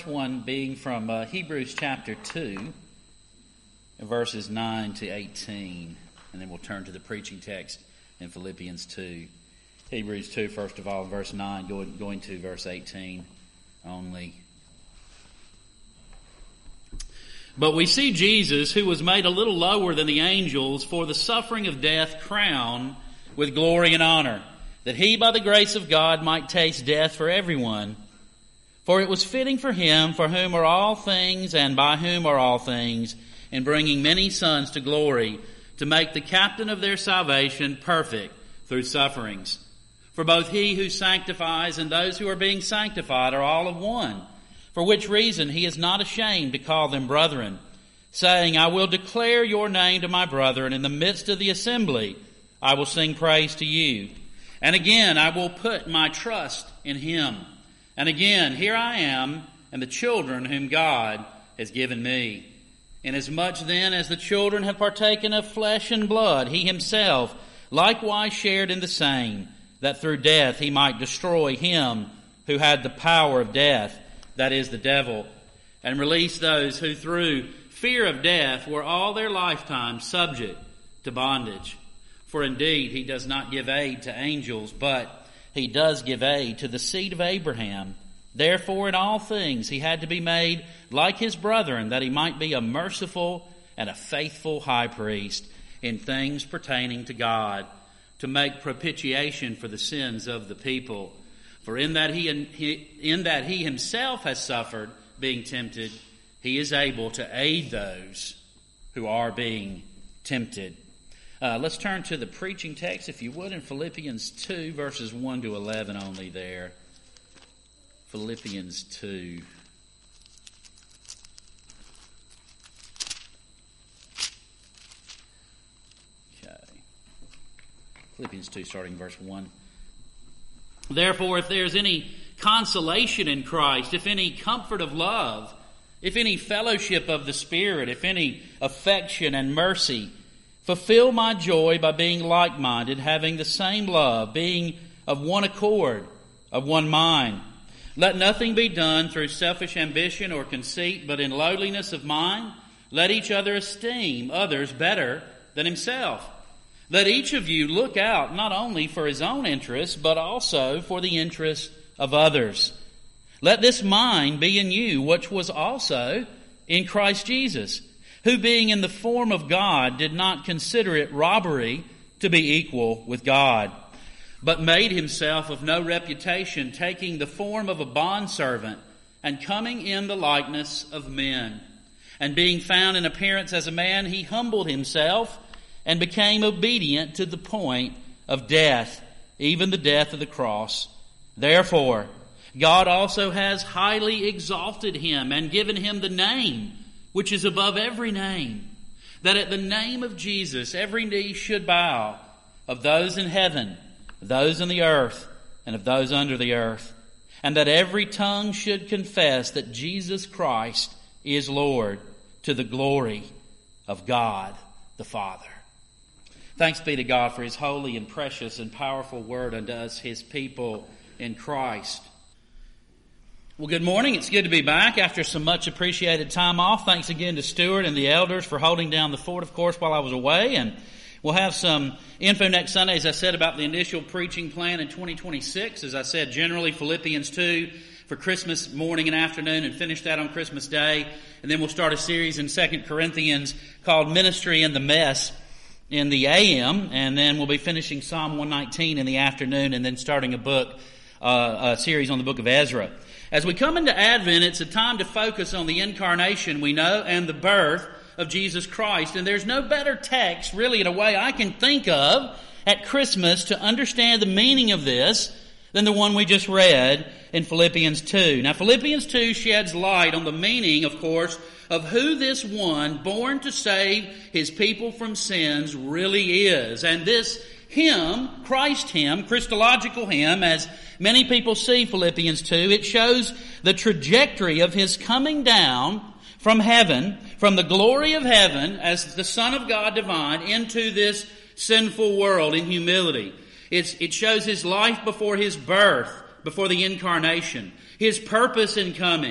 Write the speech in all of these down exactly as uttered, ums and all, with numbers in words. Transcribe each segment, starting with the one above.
One being from uh, Hebrews chapter two, verses nine to eighteen, and then we'll turn to the preaching text in Philippians two. Hebrews two, first of all, verse nine, going, going to verse eighteen only. But we see Jesus, who was made a little lower than the angels, for the suffering of death crowned with glory and honor, that he by the grace of God might taste death for everyone. For it was fitting for him, for whom are all things and by whom are all things, in bringing many sons to glory, to make the captain of their salvation perfect through sufferings. For both he who sanctifies and those who are being sanctified are all of one, for which reason he is not ashamed to call them brethren, saying, I will declare your name to my brethren, in the midst of the assembly I will sing praise to you. And again I will put my trust in him. And again, here I am, and the children whom God has given me. Inasmuch then as the children have partaken of flesh and blood, he himself likewise shared in the same, that through death he might destroy him who had the power of death, that is, the devil, and release those who through fear of death were all their lifetime subject to bondage. For indeed he does not give aid to angels, but he does give aid to the seed of Abraham. Therefore in all things he had to be made like his brethren, that he might be a merciful and a faithful high priest in things pertaining to God, to make propitiation for the sins of the people. For in that he, in that he himself has suffered, being tempted, he is able to aid those who are being tempted. Uh, let's turn to the preaching text, if you would, in Philippians two, verses one to eleven only there. Philippians two. Okay. Philippians two, starting verse one. Therefore, if there's any consolation in Christ, if any comfort of love, if any fellowship of the Spirit, if any affection and mercy, fulfill my joy by being like-minded, having the same love, being of one accord, of one mind. Let nothing be done through selfish ambition or conceit, but in lowliness of mind, let each other esteem others better than himself. Let each of you look out not only for his own interests, but also for the interests of others. Let this mind be in you, which was also in Christ Jesus, who being in the form of God did not consider it robbery to be equal with God, but made himself of no reputation, taking the form of a bondservant and coming in the likeness of men. And being found in appearance as a man, he humbled himself and became obedient to the point of death, even the death of the cross. Therefore, God also has highly exalted him and given him the name which is above every name, that at the name of Jesus every knee should bow, of those in heaven, those in the earth, and of those under the earth, and that every tongue should confess that Jesus Christ is Lord, to the glory of God the Father. Thanks be to God for his holy and precious and powerful word unto us, his people in Christ. Well, good morning. It's good to be back after some much appreciated time off. Thanks again to Stuart and the elders for holding down the fort, of course, while I was away. And we'll have some info next Sunday, as I said, about the initial preaching plan in twenty twenty-six. As I said, generally Philippians two for Christmas morning and afternoon, and finish that on Christmas Day. And then we'll start a series in Second Corinthians called Ministry in the Mess in the A M. And then we'll be finishing Psalm one nineteen in the afternoon, and then starting a book, uh, a series on the book of Ezra. As we come into Advent, it's a time to focus on the incarnation, we know, and the birth of Jesus Christ. And there's no better text, really, in a way I can think of at Christmas to understand the meaning of this than the one we just read in Philippians two. Now, Philippians two sheds light on the meaning, of course, of who this one born to save his people from sins really is. And this hymn, Christ hymn, Christological hymn, as many people see Philippians two, it shows the trajectory of his coming down from heaven, from the glory of heaven as the Son of God divine, into this sinful world in humility. It's, it shows his life before his birth, before the incarnation, his purpose in coming,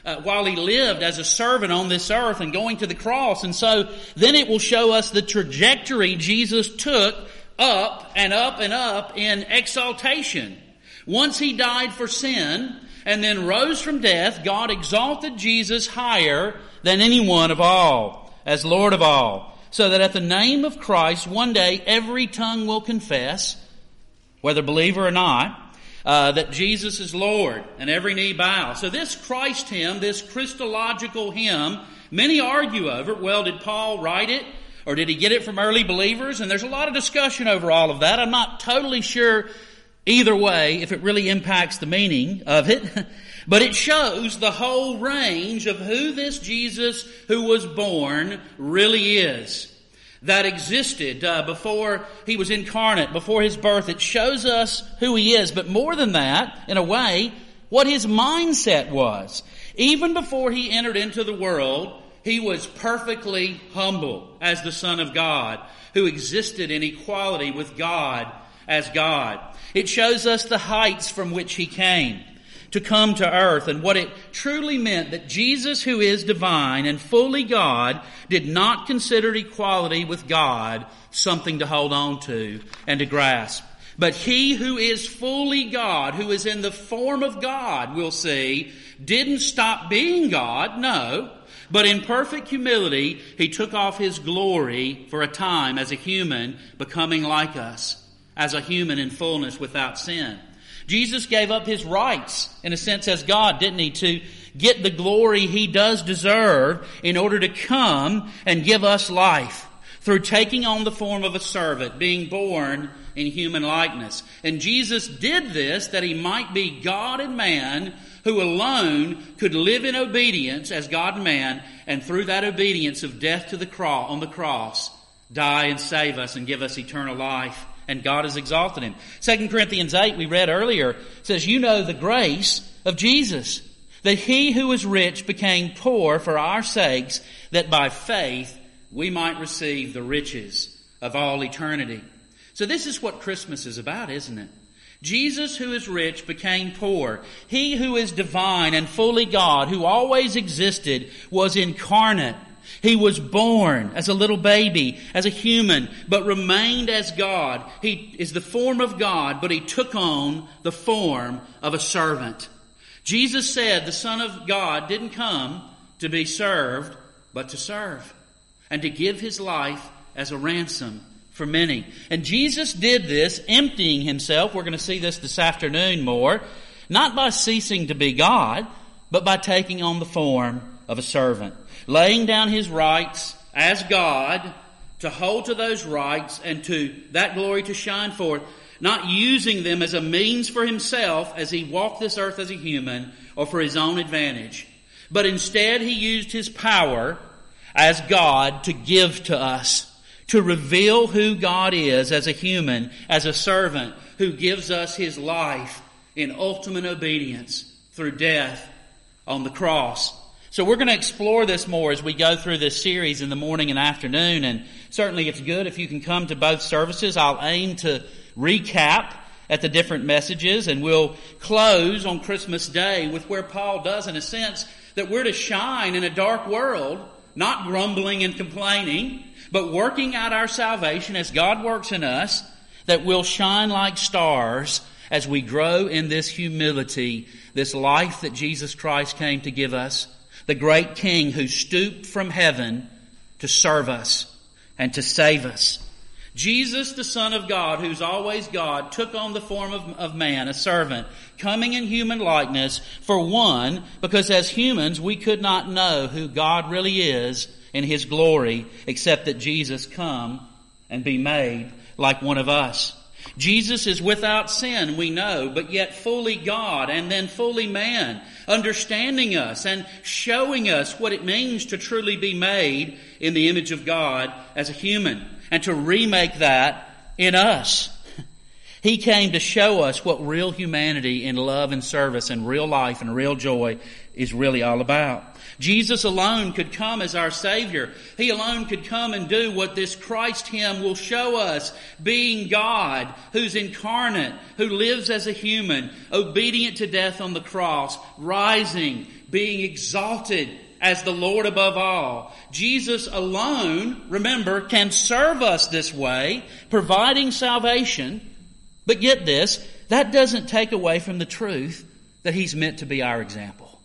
uh, while he lived as a servant on this earth and going to the cross. And so then it will show us the trajectory Jesus took up and up and up in exaltation. Once he died for sin and then rose from death, God exalted Jesus higher than anyone of all, as Lord of all, so that at the name of Christ one day every tongue will confess, whether believer or not, uh, that Jesus is Lord, and every knee bow. So this Christ hymn, this Christological hymn, many argue over, well, did Paul write it? Or did he get it from early believers? And there's a lot of discussion over all of that. I'm not totally sure either way if it really impacts the meaning of it. But it shows the whole range of who this Jesus who was born really is. That existed uh, before he was incarnate, before his birth. It shows us who he is. But more than that, in a way, what his mindset was. Even before he entered into the world, he was perfectly humble as the Son of God, who existed in equality with God as God. It shows us the heights from which he came to come to earth and what it truly meant that Jesus, who is divine and fully God, did not consider equality with God something to hold on to and to grasp. But he who is fully God, who is in the form of God, we'll see, didn't stop being God, no. But in perfect humility, he took off his glory for a time as a human, becoming like us, as a human in fullness without sin. Jesus gave up his rights, in a sense, as God, didn't he, to get the glory he does deserve in order to come and give us life through taking on the form of a servant, being born in human likeness. And Jesus did this that he might be God and man, who alone could live in obedience as God and man, and through that obedience of death to the cross, on the cross, die and save us and give us eternal life. And God has exalted him. Second Corinthians eight, we read earlier, says, you know the grace of Jesus, that he who is rich became poor for our sakes, that by faith we might receive the riches of all eternity. So this is what Christmas is about, isn't it? Jesus, who is rich, became poor. He who is divine and fully God, who always existed, was incarnate. He was born as a little baby, as a human, but remained as God. He is the form of God, but he took on the form of a servant. Jesus said the Son of God didn't come to be served, but to serve, and to give his life as a ransom for many. And Jesus did this, emptying himself. We're going to see this this afternoon more, not by ceasing to be God, but by taking on the form of a servant, laying down his rights as God to hold to those rights and to that glory to shine forth, not using them as a means for himself as he walked this earth as a human or for his own advantage, but instead he used his power as God to give to us, to reveal who God is as a human, as a servant who gives us his life in ultimate obedience through death on the cross. So we're going to explore this more as we go through this series in the morning and afternoon. And certainly it's good if you can come to both services. I'll aim to recap at the different messages, and we'll close on Christmas Day with where Paul does, in a sense, that we're to shine in a dark world, not grumbling and complaining, but working out our salvation as God works in us, that we'll shine like stars as we grow in this humility, this life that Jesus Christ came to give us, the great King who stooped from heaven to serve us and to save us. Jesus, the Son of God, who's always God, took on the form of, of man, a servant, coming in human likeness, for one, because as humans we could not know who God really is in his glory, except that Jesus come and be made like one of us. Jesus is without sin, we know, but yet fully God and then fully man, understanding us and showing us what it means to truly be made in the image of God as a human, and to remake that in us. He came to show us what real humanity in love and service and real life and real joy is really all about. Jesus alone could come as our Savior. He alone could come and do what this Christ hymn will show us, being God, who's incarnate, who lives as a human, obedient to death on the cross, rising, being exalted as the Lord above all. Jesus alone, remember, can serve us this way, providing salvation. But get this, that doesn't take away from the truth that He's meant to be our example.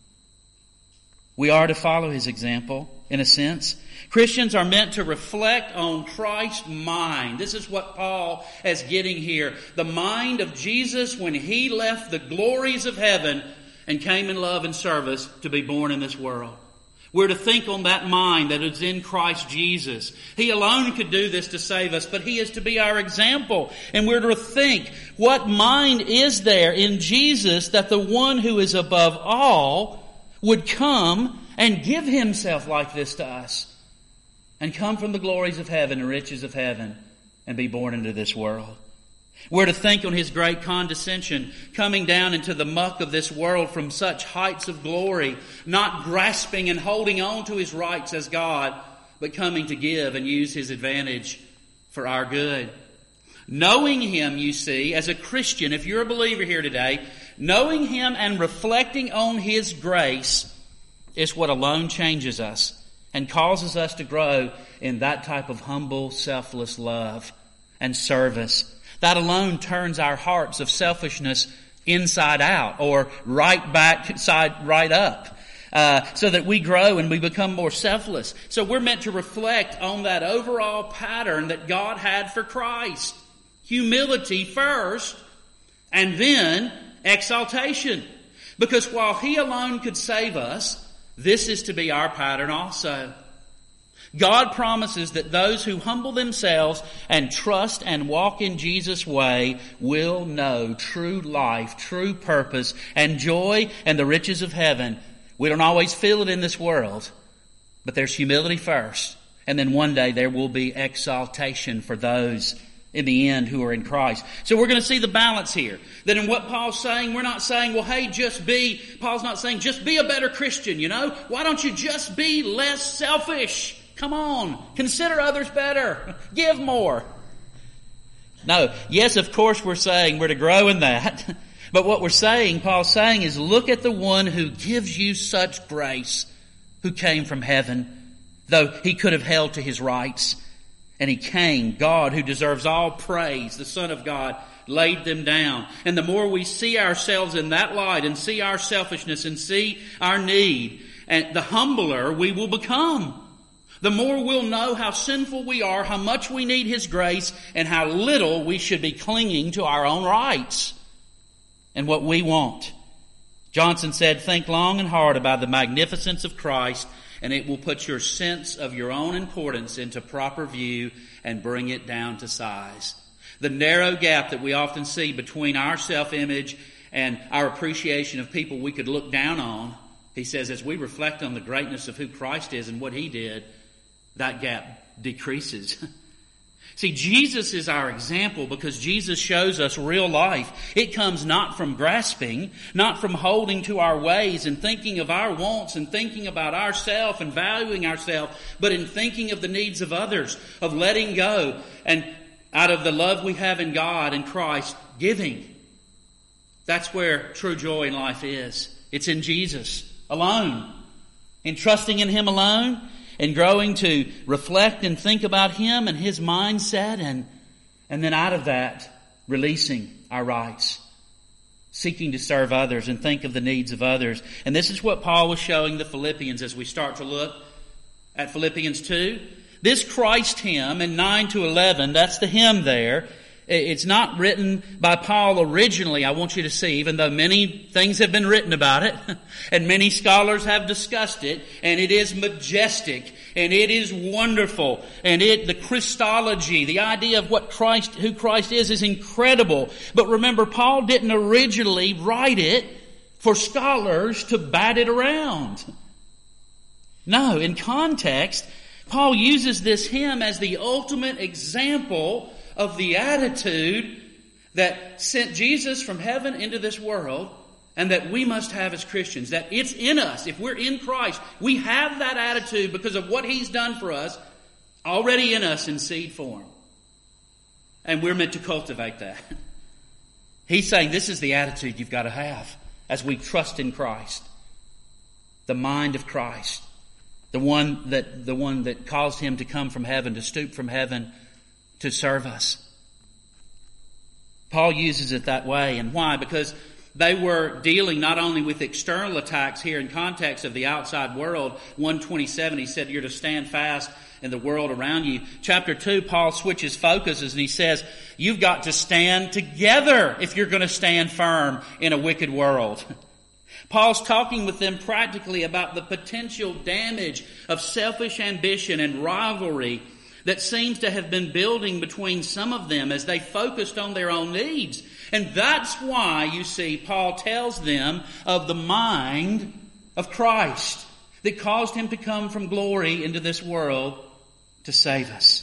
We are to follow His example, in a sense. Christians are meant to reflect on Christ's mind. This is what Paul is getting here. The mind of Jesus when He left the glories of heaven and came in love and service to be born in this world. We're to think on that mind that is in Christ Jesus. He alone could do this to save us, but He is to be our example. And we're to think, what mind is there in Jesus that the one who is above all would come and give Himself like this to us and come from the glories of heaven and riches of heaven and be born into this world. We're to think on His great condescension, coming down into the muck of this world from such heights of glory, not grasping and holding on to His rights as God, but coming to give and use His advantage for our good. Knowing Him, you see, as a Christian, if you're a believer here today, knowing Him and reflecting on His grace is what alone changes us and causes us to grow in that type of humble, selfless love and service. That alone turns our hearts of selfishness inside out, or right back, side, right up, uh, so that we grow and we become more selfless. So we're meant to reflect on that overall pattern that God had for Christ. Humility first, and then exaltation. Because while He alone could save us, this is to be our pattern also. God promises that those who humble themselves and trust and walk in Jesus' way will know true life, true purpose, and joy and the riches of heaven. We don't always feel it in this world, but there's humility first. And then one day there will be exaltation for those in the end who are in Christ. So we're going to see the balance here. That in what Paul's saying, we're not saying, well, hey, just be, Paul's not saying, just be a better Christian, you know? Why don't you just be less selfish? Come on, consider others better. Give more. No, yes, of course we're saying we're to grow in that. But what we're saying, Paul's saying, is look at the one who gives you such grace, who came from heaven, though He could have held to His rights. And He came, God who deserves all praise, the Son of God, laid them down. And the more we see ourselves in that light and see our selfishness and see our need, and the humbler we will become. The more we'll know how sinful we are, how much we need His grace, and how little we should be clinging to our own rights and what we want. Johnson said, think long and hard about the magnificence of Christ, and it will put your sense of your own importance into proper view and bring it down to size. The narrow gap that we often see between our self-image and our appreciation of people we could look down on, he says, as we reflect on the greatness of who Christ is and what He did, that gap decreases. See, Jesus is our example because Jesus shows us real life. It comes not from grasping, not from holding to our ways and thinking of our wants and thinking about ourselves and valuing ourselves, but in thinking of the needs of others, of letting go, and out of the love we have in God and Christ, giving. That's where true joy in life is. It's in Jesus alone. In trusting in Him alone, and growing to reflect and think about Him and His mindset, and, and then out of that, releasing our rights, seeking to serve others and think of the needs of others. And this is what Paul was showing the Philippians as we start to look at Philippians two. This Christ hymn in nine to eleven, that's the hymn there. It's not written by Paul originally, I want you to see, even though many things have been written about it, and many scholars have discussed it, and it is majestic, and it is wonderful, and it, the Christology, the idea of what Christ, who Christ is, is incredible. But remember, Paul didn't originally write it for scholars to bat it around. No, in context, Paul uses this hymn as the ultimate example of the attitude that sent Jesus from heaven into this world, and that we must have as Christians. That it's in us. If we're in Christ, we have that attitude because of what He's done for us, already in us in seed form. And we're meant to cultivate that. He's saying this is the attitude you've got to have as we trust in Christ. the mind of Christ, the one that the one that caused him to come from heaven, to stoop from heaven to serve us. Paul uses it that way. And why? Because they were dealing not only with external attacks here in context of the outside world. one twenty-seven, he said, you're to stand fast in the world around you. Chapter two, Paul switches focuses and he says, you've got to stand together if you're going to stand firm in a wicked world. Paul's talking with them practically about the potential damage of selfish ambition and rivalry that seems to have been building between some of them as they focused on their own needs. And that's why, you see, Paul tells them of the mind of Christ that caused him to come from glory into this world to save us.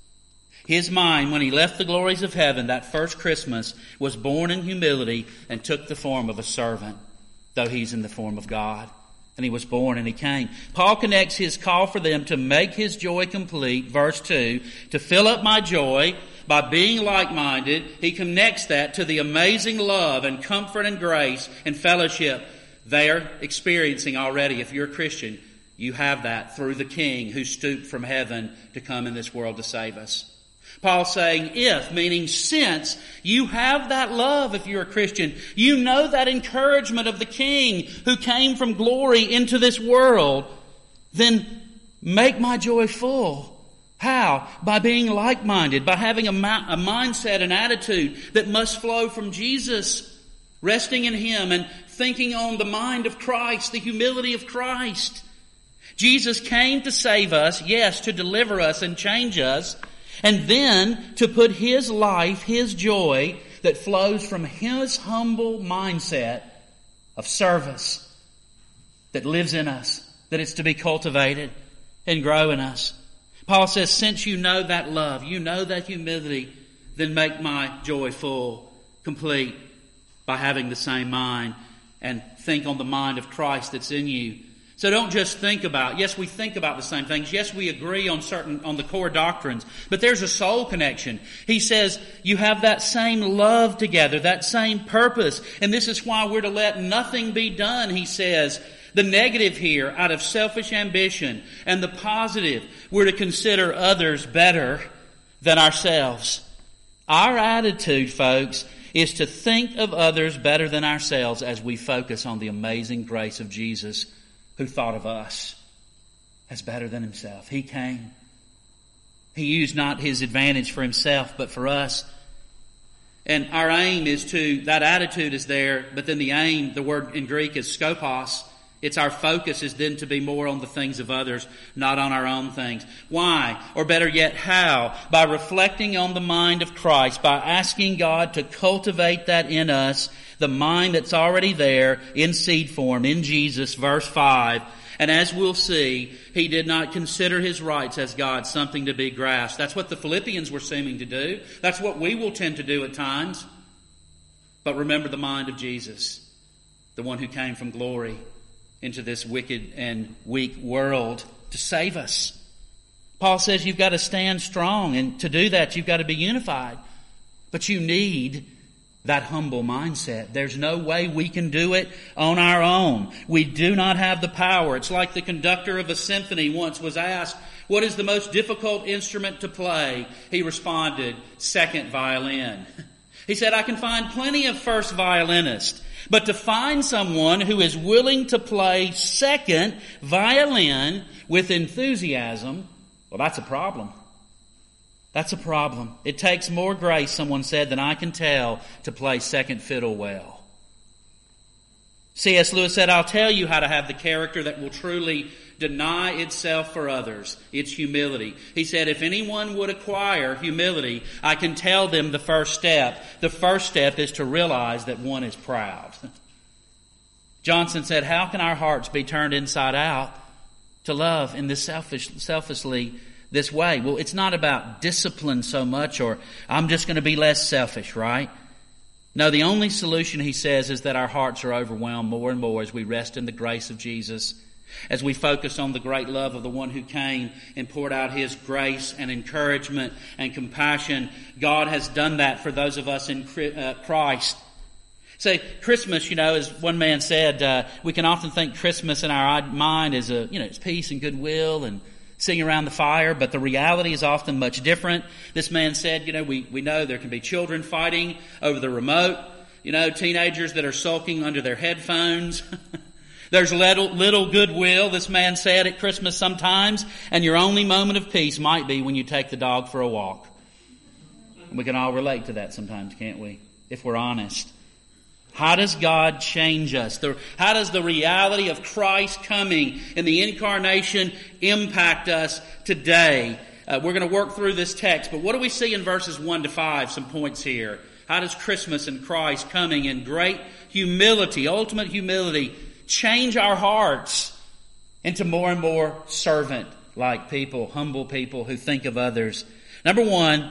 His mind, when he left the glories of heaven that first Christmas, was born in humility and took the form of a servant, though he's in the form of God. And he was born and he came. Paul connects his call for them to make his joy complete, verse two, to fill up my joy by being like-minded. He connects that to the amazing love and comfort and grace and fellowship they're experiencing already. If you're a Christian, you have that through the King who stooped from heaven to come in this world to save us. Paul's saying if, meaning since, you have that love if you're a Christian, you know that encouragement of the King who came from glory into this world, then make my joy full. How? By being like-minded, by having a, ma- a mindset and attitude that must flow from Jesus, resting in Him and thinking on the mind of Christ, the humility of Christ. Jesus came to save us, yes, to deliver us and change us, and then to put His life, His joy that flows from His humble mindset of service that lives in us, that it's to be cultivated and grow in us. Paul says, since you know that love, you know that humility, then make my joy full, complete, by having the same mind and think on the mind of Christ that's in you. So don't just think about, yes, we think about the same things. Yes, we agree on certain, on the core doctrines, but there's a soul connection. He says you have that same love together, that same purpose. And this is why we're to let nothing be done, he says. The negative here, out of selfish ambition, and the positive, we're to consider others better than ourselves. Our attitude, folks, is to think of others better than ourselves as we focus on the amazing grace of Jesus, who thought of us as better than himself. He came. He used not his advantage for himself, but for us. And our aim is to, that attitude is there, but then the aim, the word in Greek is skopos. It's our focus is then to be more on the things of others, not on our own things. Why? Or better yet, how? By reflecting on the mind of Christ, by asking God to cultivate that in us, the mind that's already there in seed form in Jesus, verse five. And as we'll see, he did not consider his rights as God something to be grasped. That's what the Philippians were seeming to do. That's what we will tend to do at times. But remember the mind of Jesus, the one who came from glory into this wicked and weak world to save us. Paul says you've got to stand strong, and to do that you've got to be unified. But you need that humble mindset. There's no way we can do it on our own. We do not have the power. It's like the conductor of a symphony once was asked, what is the most difficult instrument to play? He responded, second violin. He said, I can find plenty of first violinists, but to find someone who is willing to play second violin with enthusiasm, well, that's a problem. That's a problem. It takes more grace, someone said, than I can tell to play second fiddle well. C S Lewis said, I'll tell you how to have the character that will truly deny itself for others. It's humility. He said, if anyone would acquire humility, I can tell them the first step. The first step is to realize that one is proud. Johnson said, how can our hearts be turned inside out to love in this selfish, selfishly this way? Well, it's not about discipline so much, or I'm just going to be less selfish, right? No, the only solution, he says, is that our hearts are overwhelmed more and more as we rest in the grace of Jesus, as we focus on the great love of the one who came and poured out his grace and encouragement and compassion. God has done that for those of us in Christ. Say, Christmas, you know, as one man said, uh, we can often think Christmas in our mind is a, you know, it's peace and goodwill and sitting around the fire, but the reality is often much different. This man said, you know, we, we know there can be children fighting over the remote, you know, teenagers that are sulking under their headphones. There's little, little goodwill, this man said, at Christmas sometimes, and your only moment of peace might be when you take the dog for a walk. We can all relate to that sometimes, can't we? If we're honest. How does God change us? The, how does the reality of Christ coming in the incarnation impact us today? Uh, we're going to work through this text, but what do we see in verses one to five? Some points here. How does Christmas and Christ coming in great humility, ultimate humility, change our hearts into more and more servant-like people, humble people who think of others? Number one,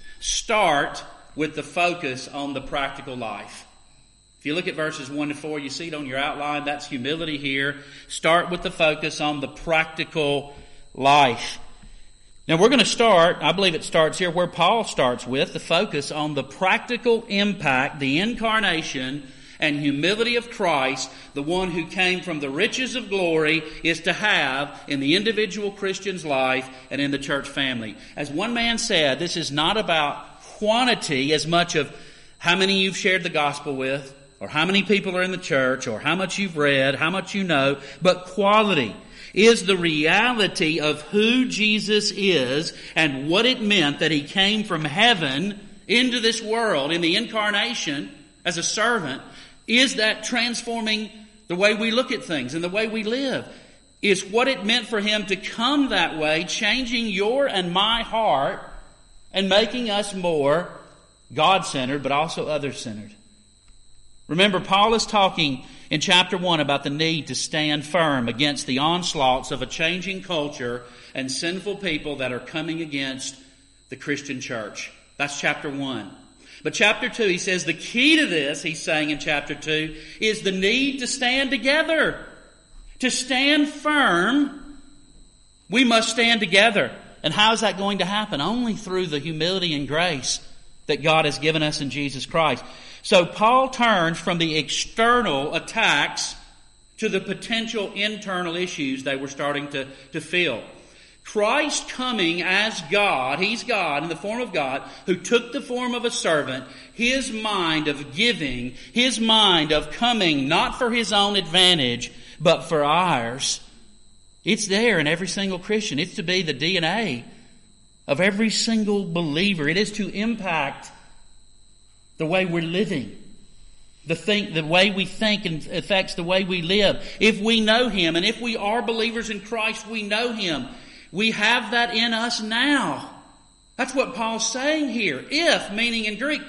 start with the focus on the practical life. If you look at verses one to four, you see it on your outline. That's humility here. Start with the focus on the practical life. Now we're going to start, I believe it starts here where Paul starts with, the focus on the practical impact, the incarnation and humility of Christ, the one who came from the riches of glory, is to have in the individual Christian's life and in the church family. As one man said, this is not about quantity as much of how many you've shared the gospel with, or how many people are in the church, or how much you've read, how much you know, but quality is the reality of who Jesus is and what it meant that He came from heaven into this world in the incarnation as a servant. Is that transforming the way we look at things and the way we live? Is what it meant for Him to come that way, changing your and my heart and making us more God-centered, but also other-centered. Remember, Paul is talking in chapter one about the need to stand firm against the onslaughts of a changing culture and sinful people that are coming against the Christian church. That's chapter one. But chapter two, he says the key to this, he's saying in chapter two, is the need to stand together. To stand firm, we must stand together. And how is that going to happen? Only through the humility and grace that God has given us in Jesus Christ. So Paul turns from the external attacks to the potential internal issues they were starting to, to feel. Christ coming as God, He's God in the form of God, who took the form of a servant, His mind of giving, His mind of coming not for His own advantage, but for ours. It's there in every single Christian. It's to be the D N A of every single believer. It is to impact the way we're living. The think, the way we think affects the way we live. If we know Him, and if we are believers in Christ, we know Him. We have that in us now. That's what Paul's saying here. If, meaning in Greek,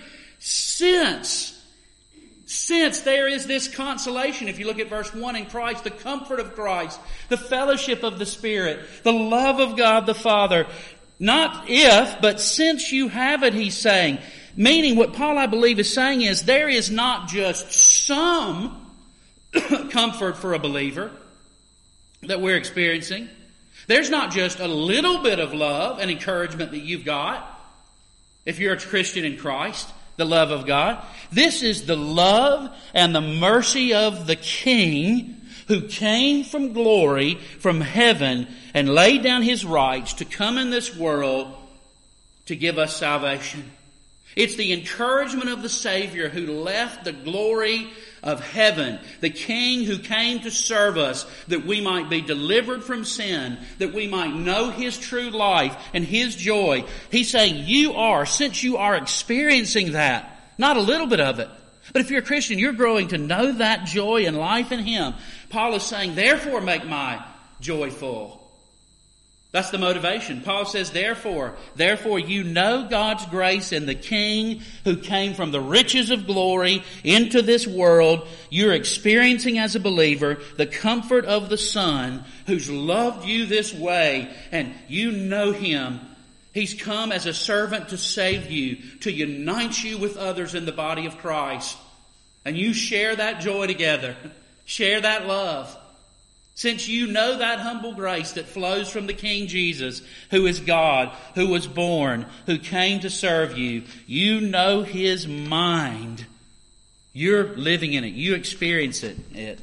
since. Since there is this consolation, if you look at verse one in Christ, the comfort of Christ, the fellowship of the Spirit, the love of God the Father. Not if, but since you have it, he's saying. Meaning what Paul, I believe, is saying is there is not just some comfort for a believer that we're experiencing. There's not just a little bit of love and encouragement that you've got if you're a Christian in Christ, the love of God. This is the love and the mercy of the King who came from glory, from heaven, and laid down His rights to come in this world to give us salvation. It's the encouragement of the Savior who left the glory of heaven, the King who came to serve us, that we might be delivered from sin, that we might know His true life and His joy. He's saying you are, since you are experiencing that, not a little bit of it, but if you're a Christian, you're growing to know that joy and life in Him. Paul is saying, therefore make my joy full. That's the motivation. Paul says, therefore, therefore you know God's grace in the King who came from the riches of glory into this world. You're experiencing as a believer the comfort of the Son who's loved you this way, and you know Him. He's come as a servant to save you, to unite you with others in the body of Christ. And you share that joy together. Share that love. Since you know that humble grace that flows from the King Jesus, who is God, who was born, who came to serve you, you know His mind. you're living in it, you experience it, it,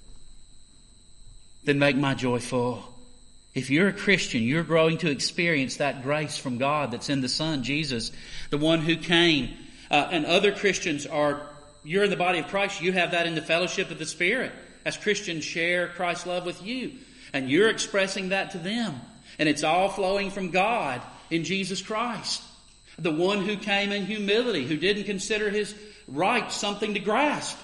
then make my joy full. If you're a Christian, you're growing to experience that grace from God that's in the Son, Jesus, the one who came. Uh, and other Christians are, you're in the body of Christ, you have that in the fellowship of the Spirit. As Christians share Christ's love with you. And you're expressing that to them. And it's all flowing from God in Jesus Christ. The one who came in humility, who didn't consider his right something to grasp.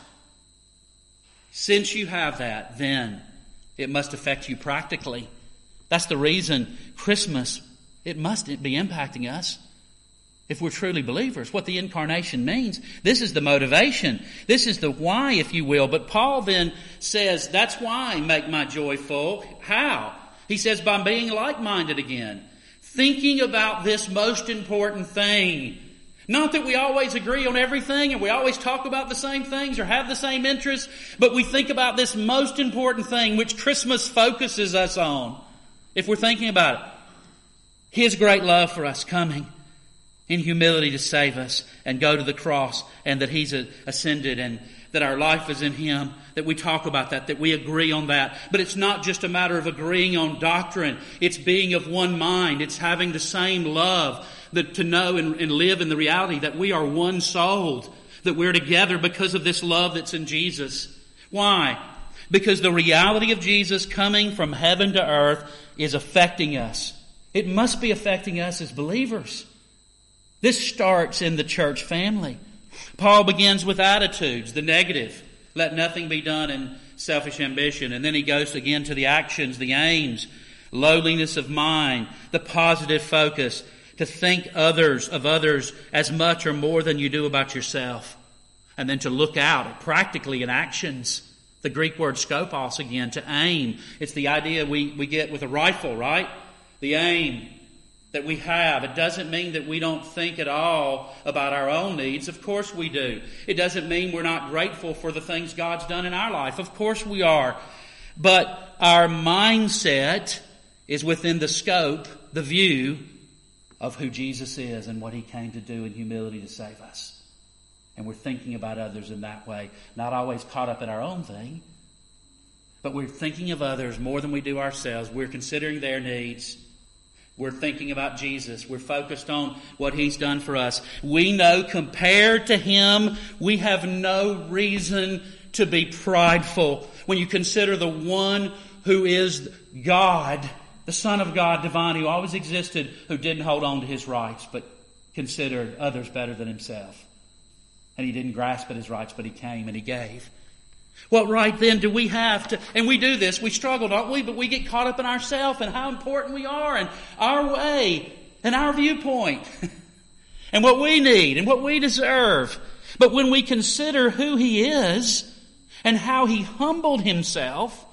Since you have that, then it must affect you practically. That's the reason Christmas, it must be impacting us. If we're truly believers, what the incarnation means. This is the motivation. This is the why, if you will. But Paul then says, that's why make my joy full. How? He says, by being like-minded again. Thinking about this most important thing. Not that we always agree on everything and we always talk about the same things or have the same interests, but we think about this most important thing which Christmas focuses us on. If we're thinking about it. His great love for us coming in humility to save us and go to the cross, and that He's ascended and that our life is in Him, that we talk about that, that we agree on that. But it's not just a matter of agreeing on doctrine. It's being of one mind. It's having the same love, that to know and, and live in the reality that we are one-souled, that we're together because of this love that's in Jesus. Why? Because the reality of Jesus coming from heaven to earth is affecting us. It must be affecting us as believers. This starts in the church family. Paul begins with attitudes, the negative. Let nothing be done in selfish ambition. And then he goes again to the actions, the aims, lowliness of mind, the positive focus, to think others of others as much or more than you do about yourself. And then to look out at practically in actions. The Greek word skopos again, to aim. It's the idea we, we get with a rifle, right? The aim that we have. It doesn't mean that we don't think at all about our own needs. Of course we do. It doesn't mean we're not grateful for the things God's done in our life. Of course we are. But our mindset is within the scope, the view of who Jesus is and what He came to do in humility to save us. And we're thinking about others in that way. Not always caught up in our own thing. But we're thinking of others more than we do ourselves. We're considering their needs. We're thinking about Jesus. We're focused on what He's done for us. We know compared to Him, we have no reason to be prideful. When you consider the one who is God, the Son of God, divine, who always existed, who didn't hold on to His rights, but considered others better than Himself. And He didn't grasp at His rights, but He came and He gave. What right then do we have to, and we do this, we struggle, don't we? But we get caught up in ourselves and how important we are and our way and our viewpoint and what we need and what we deserve. But when we consider who He is and how He humbled Himself,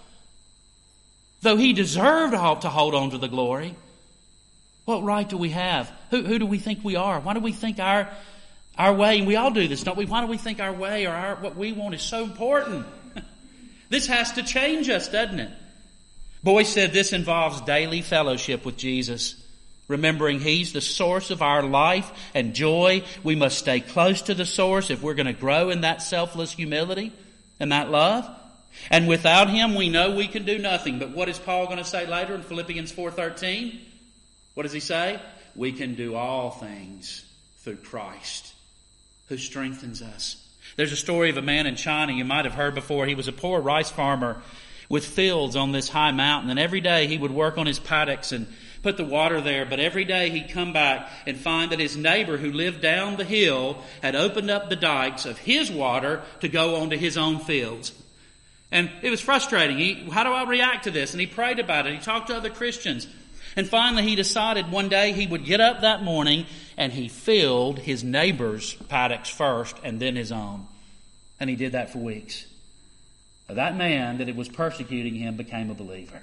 though He deserved to hold on to the glory, what right do we have? Who, who do we think we are? Why do we think our Our way, and we all do this, don't we? Why do we think our way or our, what we want is so important? This has to change us, doesn't it? Boyce said this involves daily fellowship with Jesus. Remembering He's the source of our life and joy. We must stay close to the source if we're going to grow in that selfless humility and that love. And without Him, we know we can do nothing. But what is Paul going to say later in Philippians four thirteen? What does he say? We can do all things through Christ, who strengthens us. There's a story of a man in China you might have heard before. He was a poor rice farmer with fields on this high mountain. And every day he would work on his paddocks and put the water there. But every day he'd come back and find that his neighbor who lived down the hill had opened up the dikes of his water to go onto his own fields. And it was frustrating. He, how do I react to this? And he prayed about it. He talked to other Christians. And finally he decided one day he would get up that morning and he filled his neighbor's paddocks first and then his own. And he did that for weeks. That man that it was persecuting him became a believer.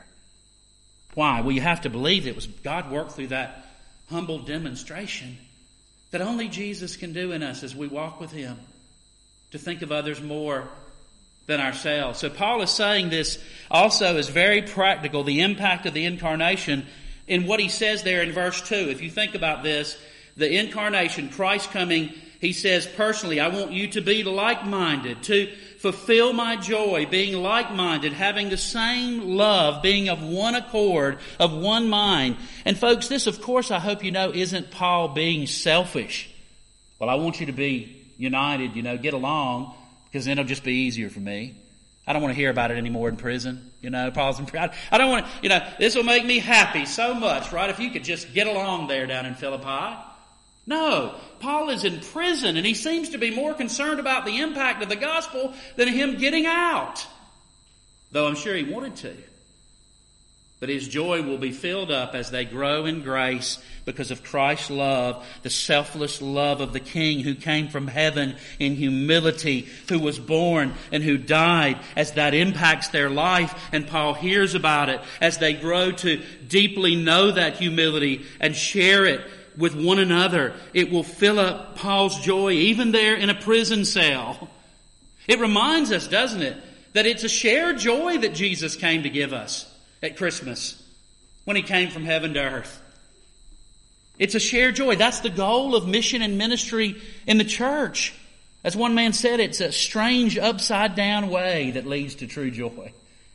Why? Well, you have to believe it was God worked through that humble demonstration that only Jesus can do in us as we walk with Him, to think of others more than ourselves. So Paul is saying this also is very practical, the impact of the incarnation in what he says there in verse two. If you think about this, the incarnation, Christ coming, He says personally, I want you to be like-minded, to fulfill my joy, being like-minded, having the same love, being of one accord, of one mind. And folks, this, of course, I hope you know, isn't Paul being selfish. Well, I want you to be united, you know, get along, because then it'll just be easier for me. I don't want to hear about it anymore in prison. You know, Paul's in prison. I don't want to, you know, this will make me happy so much, right? If you could just get along there down in Philippi. No, Paul is in prison, and he seems to be more concerned about the impact of the gospel than him getting out. Though I'm sure he wanted to. But his joy will be filled up as they grow in grace because of Christ's love, the selfless love of the King who came from heaven in humility, who was born and who died, as that impacts their life. And Paul hears about it as they grow to deeply know that humility and share it with one another. It will fill up Paul's joy even there in a prison cell. It reminds us, doesn't it, that it's a shared joy that Jesus came to give us at Christmas when he came from heaven to earth. It's a shared joy. That's the goal of mission and ministry in the church. As one man said, it's a strange upside down way that leads to true joy.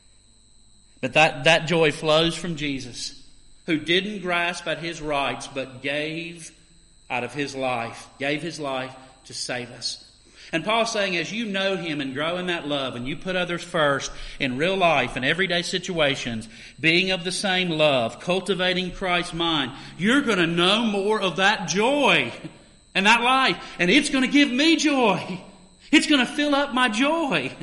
But that, that joy flows from Jesus, who didn't grasp at his rights, but gave out of his life, gave his life to save us. And Paul's saying, as you know him and grow in that love, and you put others first in real life and everyday situations, being of the same love, cultivating Christ's mind, you're going to know more of that joy and that life. And it's going to give me joy. It's going to fill up my joy.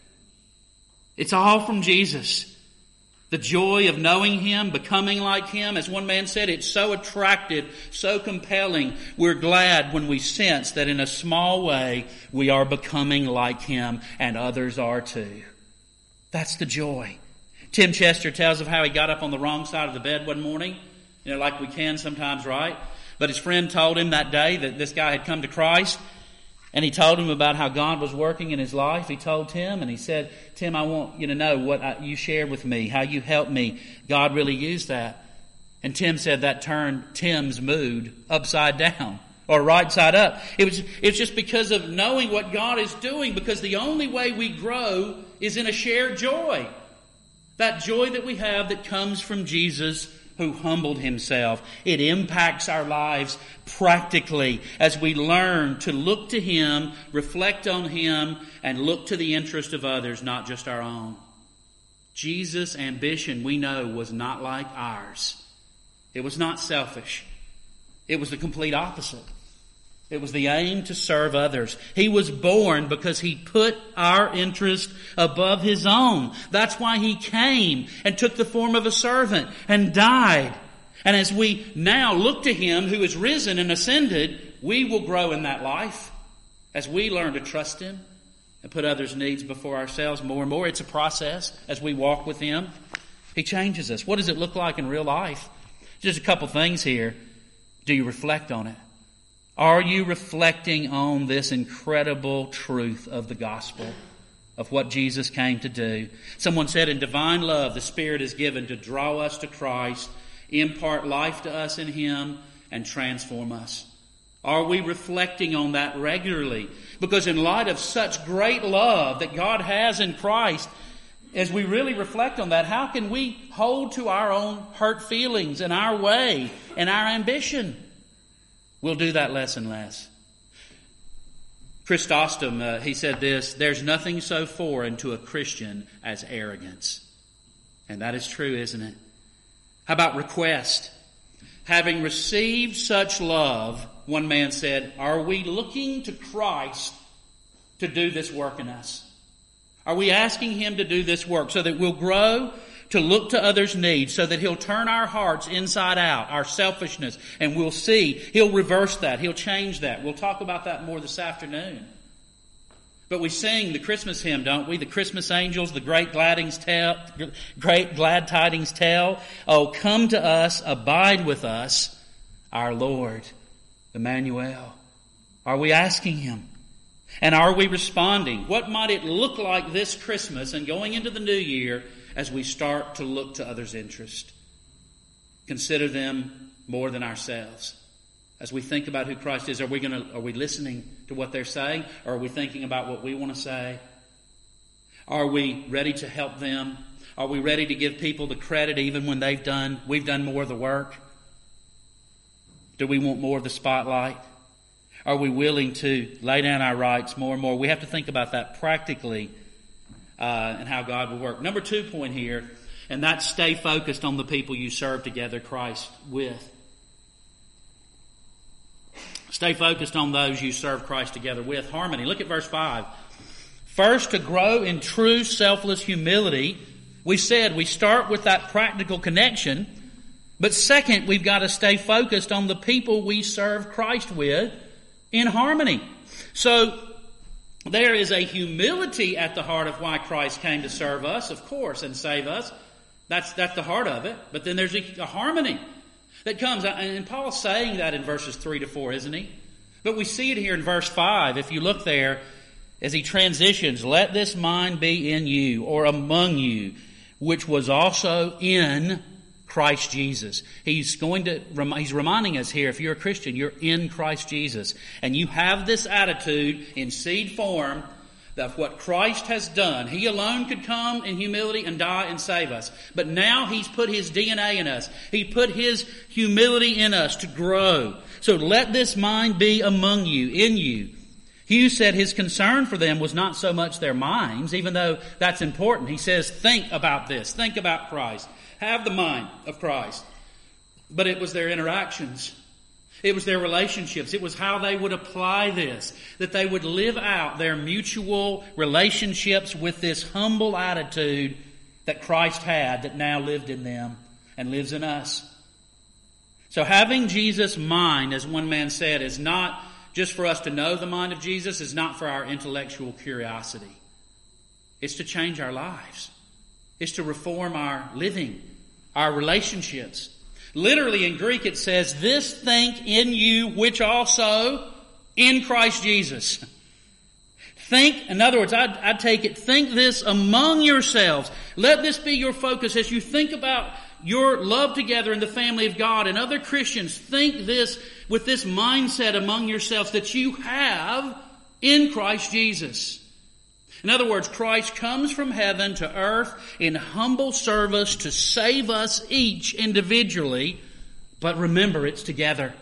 It's all from Jesus. The joy of knowing him, becoming like him. As one man said, it's so attractive, so compelling. We're glad when we sense that in a small way we are becoming like him, and others are too. That's the joy. Tim Chester tells of how he got up on the wrong side of the bed one morning. You know, like we can sometimes, right? But his friend told him that day that this guy had come to Christ. And he told him about how God was working in his life. He told Tim, and he said, Tim, I want you to know what I, you shared with me, how you helped me. God really used that. And Tim said that turned Tim's mood upside down, or right side up. It was, it's just because of knowing what God is doing, because the only way we grow is in a shared joy. That joy that we have that comes from Jesus, who humbled himself. It impacts our lives practically as we learn to look to him, reflect on him, and look to the interest of others, not just our own. Jesus' ambition, we know, was not like ours. It was not selfish. It was the complete opposite. It was the aim to serve others. He was born because he put our interest above his own. That's why he came and took the form of a servant and died. And as we now look to him who is risen and ascended, we will grow in that life as we learn to trust him and put others' needs before ourselves more and more. It's a process as we walk with him. He changes us. What does it look like in real life? Just a couple things here. Do you reflect on it? Are you reflecting on this incredible truth of the gospel, of what Jesus came to do? Someone said, in divine love, the Spirit is given to draw us to Christ, impart life to us in him, and transform us. Are we reflecting on that regularly? Because in light of such great love that God has in Christ, as we really reflect on that, how can we hold to our own hurt feelings and our way and our ambition? We'll do that less and less. Chrysostom, uh, he said this, there's nothing so foreign to a Christian as arrogance. And that is true, isn't it? How about request? Having received such love, one man said, are we looking to Christ to do this work in us? Are we asking him to do this work so that we'll grow to look to others' needs, so that he'll turn our hearts inside out, our selfishness, and we'll see, he'll reverse that, he'll change that. We'll talk about that more this afternoon. But we sing the Christmas hymn, don't we? The Christmas angels, the great gladdings tell, great glad tidings tell. Oh, come to us, abide with us, our Lord, Emmanuel. Are we asking him? And are we responding? What might it look like this Christmas and going into the new year as we start to look to others' interest? Consider them more than ourselves As we think about who Christ is, are we going to, are we listening to what they're saying? Or are we thinking about what we want to say? Are we ready to help them? Are we ready to give people the credit even when they've done, we've done more of the work? Do we want more of the spotlight? Are we willing to lay down our rights more and more? We have to think about that practically uh, and how God will work. Number two point here, and that's stay focused on the people you serve together Christ with. Stay focused on those you serve Christ together with. Harmony. Look at verse five. First, to grow in true selfless humility, we said we start with that practical connection. But second, we've got to stay focused on the people we serve Christ with in harmony. So, there is a humility at the heart of why Christ came to serve us, of course, and save us. That's, that's the heart of it. But then there's a, a harmony that comes. And Paul's saying that in verses three to four, isn't he? But we see it here in verse five. If you look there, as he transitions, let this mind be in you, or among you, which was also in Christ Jesus. He's going to, he's reminding us here, if you're a Christian, you're in Christ Jesus. And you have this attitude in seed form that what Christ has done, He alone could come in humility and die and save us. But now He's put His D N A in us. He put His humility in us to grow. So let this mind be among you, in you. Hughes said his concern for them was not so much their minds, even though that's important. He says, think about this. Think about Christ. Have the mind of Christ. But it was their interactions. It was their relationships. It was how they would apply this. That they would live out their mutual relationships with this humble attitude that Christ had that now lived in them and lives in us. So having Jesus' mind, as one man said, is not just for us to know the mind of Jesus, is not for our intellectual curiosity. It's to change our lives. It's to reform our living, our relationships. Literally in Greek it says, this think in you which also in Christ Jesus. Think, in other words, I'd, I'd take it, think this among yourselves. Let this be your focus as you think about your love together in the family of God and other Christians. Think this with this mindset among yourselves that you have in Christ Jesus. In other words, Christ comes from heaven to earth in humble service to save us each individually, but remember, it's together.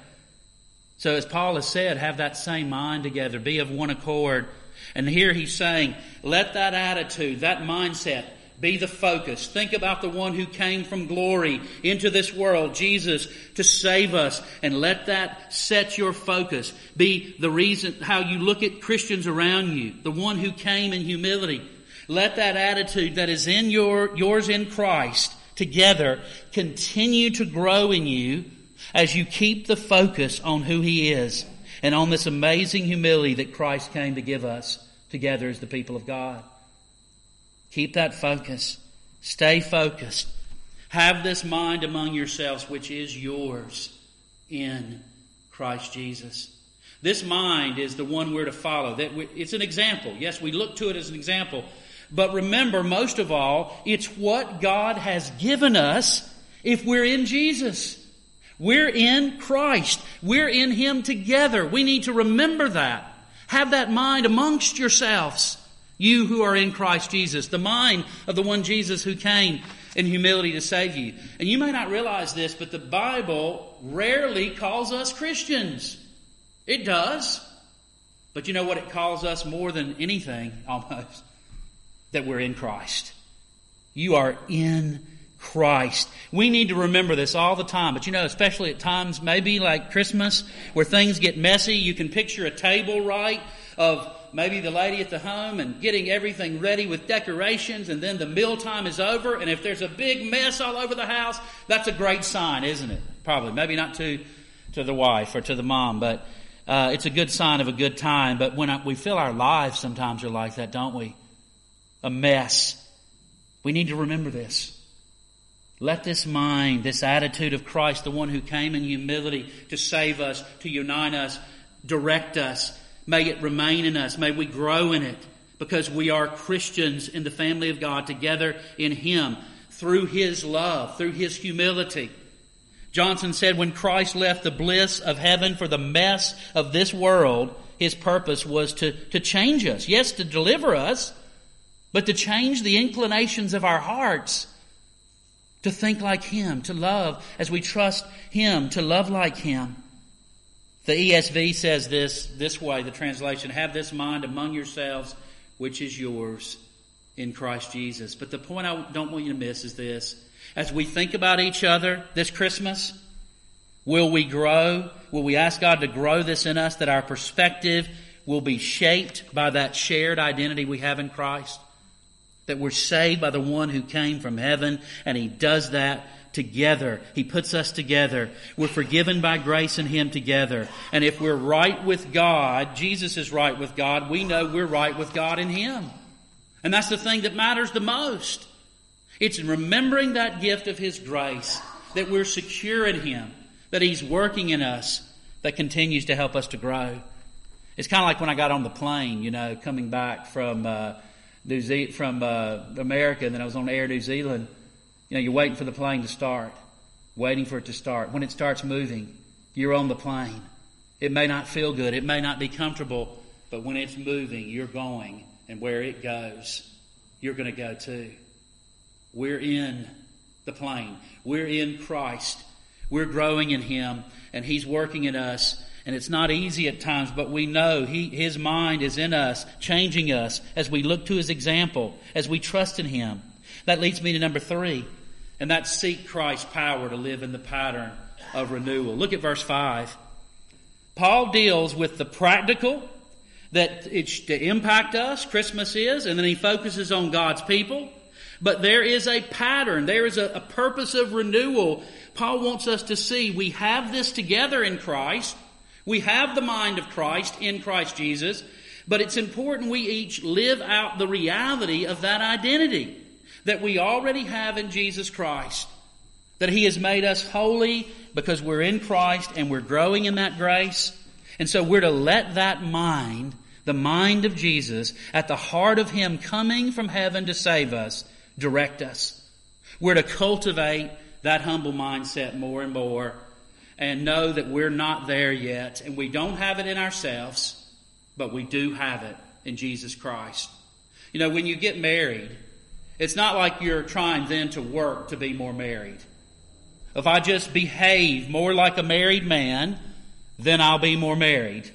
So as Paul has said, have that same mind together, be of one accord. And here he's saying, let that attitude, that mindset, be the focus. Think about the one who came from glory into this world, Jesus, to save us. And let that set your focus. Be the reason how you look at Christians around you. The one who came in humility. Let that attitude that is in your, yours in Christ together continue to grow in you as you keep the focus on who He is and on this amazing humility that Christ came to give us together as the people of God. Keep that focus. Stay focused. Have this mind among yourselves which is yours in Christ Jesus. This mind is the one we're to follow. It's an example. Yes, we look to it as an example. But remember, most of all, it's what God has given us if we're in Jesus. We're in Christ. We're in Him together. We need to remember that. Have that mind amongst yourselves. You who are in Christ Jesus, the mind of the one Jesus who came in humility to save you. And you may not realize this, but the Bible rarely calls us Christians. It does. But you know what it calls us more than anything, almost? That we're in Christ. You are in Christ. We need to remember this all the time. But you know, especially at times maybe like Christmas, where things get messy, you can picture a table, right, of maybe the lady at the home and getting everything ready with decorations, and then the mealtime is over, and if there's a big mess all over the house, that's a great sign, isn't it? Probably. Maybe not to, to the wife or to the mom, but uh, it's a good sign of a good time. But when I, we feel our lives sometimes are like that, don't we? A mess. We need to remember this. Let this mind, this attitude of Christ, the one who came in humility to save us, to unite us, direct us, may it remain in us. May we grow in it because we are Christians in the family of God together in Him through His love, through His humility. Johnson said, when Christ left the bliss of heaven for the mess of this world, His purpose was to, to change us. Yes, to deliver us, but to change the inclinations of our hearts, to think like Him, to love as we trust Him, to love like Him. The E S V says this this way, the translation, have this mind among yourselves, which is yours in Christ Jesus. But the point I don't want you to miss is this. As we think about each other this Christmas, will we grow? Will we ask God to grow this in us, that our perspective will be shaped by that shared identity we have in Christ? That we're saved by the one who came from heaven, and He does that together. He puts us together. We're forgiven by grace in Him together. And if we're right with God, Jesus is right with God, we know we're right with God in Him. And that's the thing that matters the most. It's in remembering that gift of His grace, that we're secure in Him, that He's working in us, that continues to help us to grow. It's kind of like when I got on the plane, you know, coming back from uh, New Ze- from uh, America, and then I was on Air New Zealand. You know, you're waiting for the plane to start, waiting for it to start. When it starts moving, you're on the plane. It may not feel good, it may not be comfortable, but when it's moving, you're going, and where it goes, you're going to go too. We're in the plane. We're in Christ. We're growing in Him, and He's working in us. And it's not easy at times, but we know He, His mind is in us, changing us as we look to His example, as we trust in Him. That leads me to number three, and that's seek Christ's power to live in the pattern of renewal. Look at verse five. Paul deals with the practical, that it's to impact us, Christmas is, and then he focuses on God's people. But there is a pattern, there is a, a purpose of renewal. Paul wants us to see we have this together in Christ. We have the mind of Christ in Christ Jesus, but it's important we each live out the reality of that identity that we already have in Jesus Christ. That He has made us holy because we're in Christ and we're growing in that grace. And so we're to let that mind, the mind of Jesus, at the heart of Him coming from heaven to save us, direct us. We're to cultivate that humble mindset more and more, and know that we're not there yet, and we don't have it in ourselves, but we do have it in Jesus Christ. You know, when you get married, it's not like you're trying then to work to be more married. If I just behave more like a married man, then I'll be more married.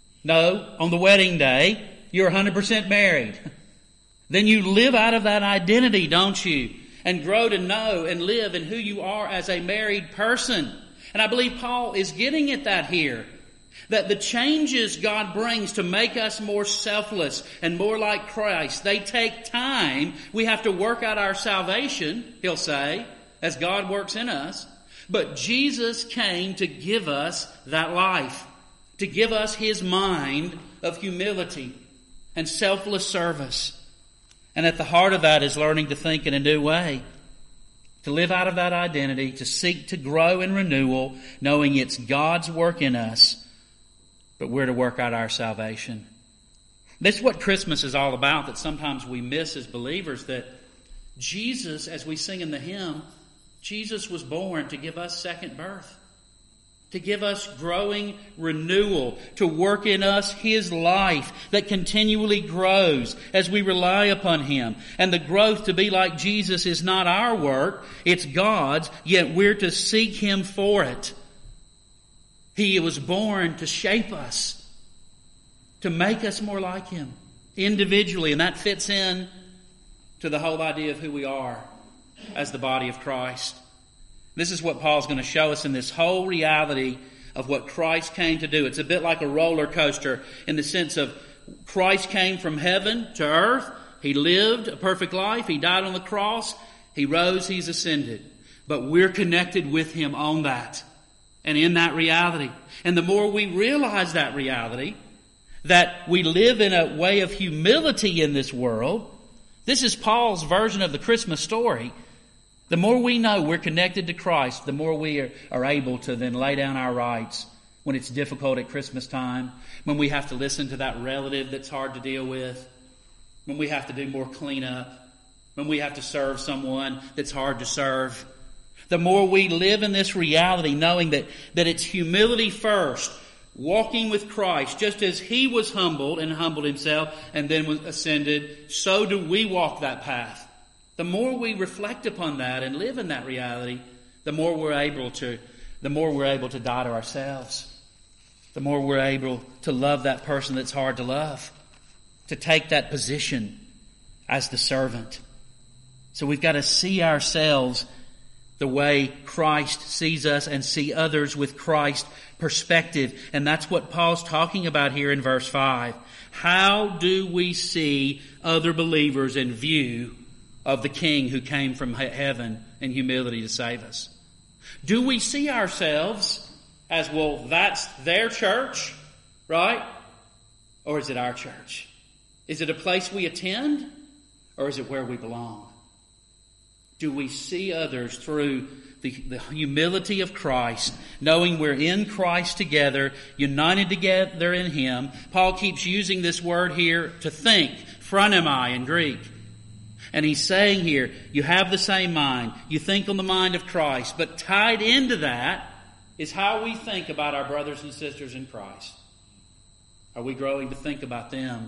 No, on the wedding day, you're one hundred percent married. Then you live out of that identity, don't you? And grow to know and live in who you are as a married person. And I believe Paul is getting at that here. That the changes God brings to make us more selfless and more like Christ, they take time. We have to work out our salvation, he'll say, as God works in us. But Jesus came to give us that life, to give us His mind of humility and selfless service. And at the heart of that is learning to think in a new way, to live out of that identity, to seek to grow in renewal, knowing it's God's work in us, but we're to work out our salvation. This is what Christmas is all about, that sometimes we miss as believers, that Jesus, as we sing in the hymn, Jesus was born to give us second birth, to give us growing renewal, to work in us His life that continually grows as we rely upon Him. And the growth to be like Jesus is not our work, it's God's, yet we're to seek Him for it. He was born to shape us, to make us more like Him individually, and that fits in to the whole idea of who we are as the body of Christ. This is what Paul's going to show us in this whole reality of what Christ came to do. It's a bit like a roller coaster in the sense of Christ came from heaven to earth. He lived a perfect life. He died on the cross. He rose. He's ascended. But we're connected with Him on that and in that reality. And the more we realize that reality, that we live in a way of humility in this world, this is Paul's version of the Christmas story. The more we know we're connected to Christ, the more we are, are able to then lay down our rights when it's difficult at Christmas time, when we have to listen to that relative that's hard to deal with, when we have to do more cleanup, when we have to serve someone that's hard to serve. the more we live in this reality, knowing that, that it's humility first, walking with Christ, just as He was humbled and humbled Himself and then was ascended, so do we walk that path. The more we reflect upon that and live in that reality, the more we're able to, the more we're able to die to ourselves. The more we're able to love that person that's hard to love, to take that position as the servant. So we've got to see ourselves the way Christ sees us and see others with Christ's perspective. And that's what Paul's talking about here in verse five. How do we see other believers in view of the King who came from heaven in humility to save us? Do we see ourselves as, well, that's their church, right? Or is it our church? Is it a place we attend? Or is it where we belong? Do we see others through the, the humility of Christ, knowing we're in Christ together, united together in Him? Paul keeps using this word here to think, phronemi in Greek. And he's saying here, you have the same mind. You think on the mind of Christ. But tied into that is how we think about our brothers and sisters in Christ. Are we growing to think about them?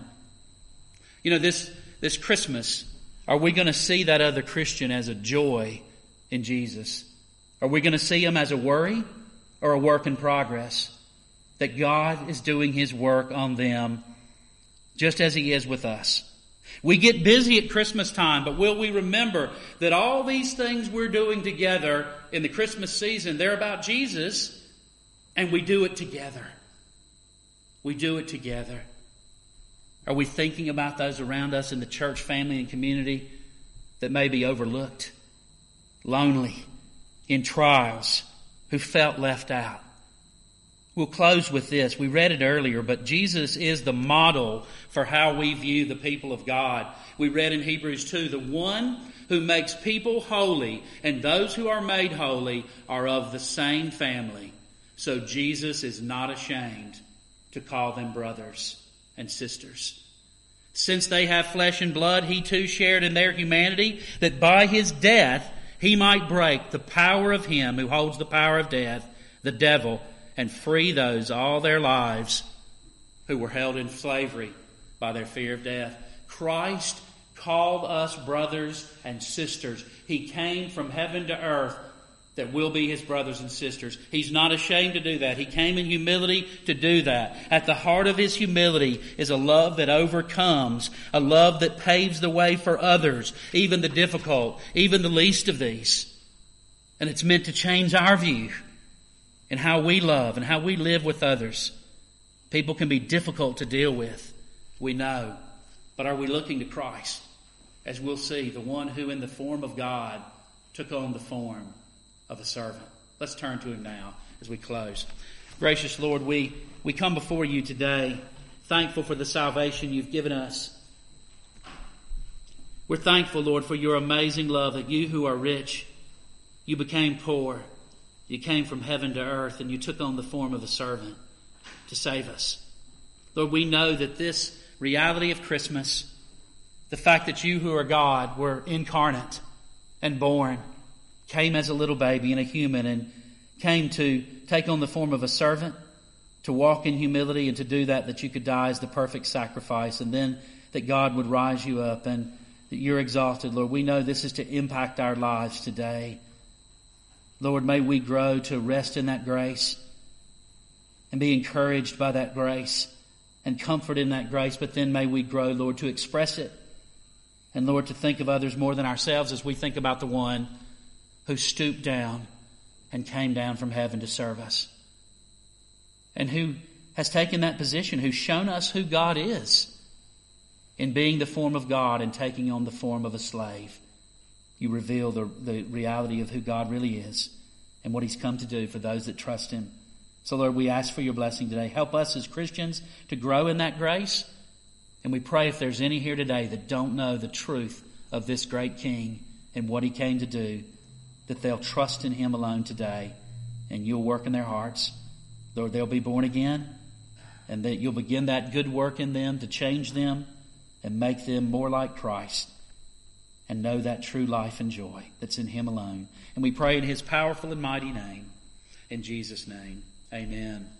You know, this, this Christmas, are we going to see that other Christian as a joy in Jesus? Are we going to see him as a worry or a work in progress? That God is doing His work on them just as He is with us. We get busy at Christmas time, but will we remember that all these things we're doing together in the Christmas season, they're about Jesus, and we do it together. We do it together. Are we thinking about those around us in the church family and community that may be overlooked, lonely, in trials, who felt left out? We'll close with this. We read it earlier, but Jesus is the model for how we view the people of God. We read in Hebrews two, the one who makes people holy and those who are made holy are of the same family. So Jesus is not ashamed to call them brothers and sisters. Since they have flesh and blood, He too shared in their humanity, that by His death He might break the power of him who holds the power of death, the devil, and free those all their lives who were held in slavery by their fear of death. Christ called us brothers and sisters. He came from heaven to earth that we'll be His brothers and sisters. He's not ashamed to do that. He came in humility to do that. At the heart of His humility is a love that overcomes, a love that paves the way for others, even the difficult, even the least of these. And it's meant to change our view and how we love and how we live with others. People can be difficult to deal with, we know. But are we looking to Christ? As we'll see, the one who in the form of God took on the form of a servant. Let's turn to Him now as we close. Gracious Lord, we, we come before You today, thankful for the salvation You've given us. We're thankful, Lord, for Your amazing love, that You who are rich, You became poor. You came from heaven to earth, and You took on the form of a servant to save us. Lord, we know that this reality of Christmas, the fact that You who are God were incarnate and born, came as a little baby and a human, and came to take on the form of a servant, to walk in humility, and to do that, that You could die as the perfect sacrifice, and then that God would rise You up and that You're exalted. Lord, we know this is to impact our lives today. Lord, may we grow to rest in that grace and be encouraged by that grace and comfort in that grace. But then may we grow, Lord, to express it. And Lord, to think of others more than ourselves as we think about the one who stooped down and came down from heaven to serve us. And who has taken that position, who's shown us who God is in being the form of God and taking on the form of a slave. You reveal the, the reality of who God really is and what He's come to do for those that trust Him. So, Lord, we ask for Your blessing today. Help us as Christians to grow in that grace. And we pray if there's any here today that don't know the truth of this great King and what He came to do, that they'll trust in Him alone today, and You'll work in their hearts. Lord, they'll be born again, and that You'll begin that good work in them to change them and make them more like Christ. and know that true life and joy that's in Him alone. And we pray in His powerful and mighty name. In Jesus' name, amen.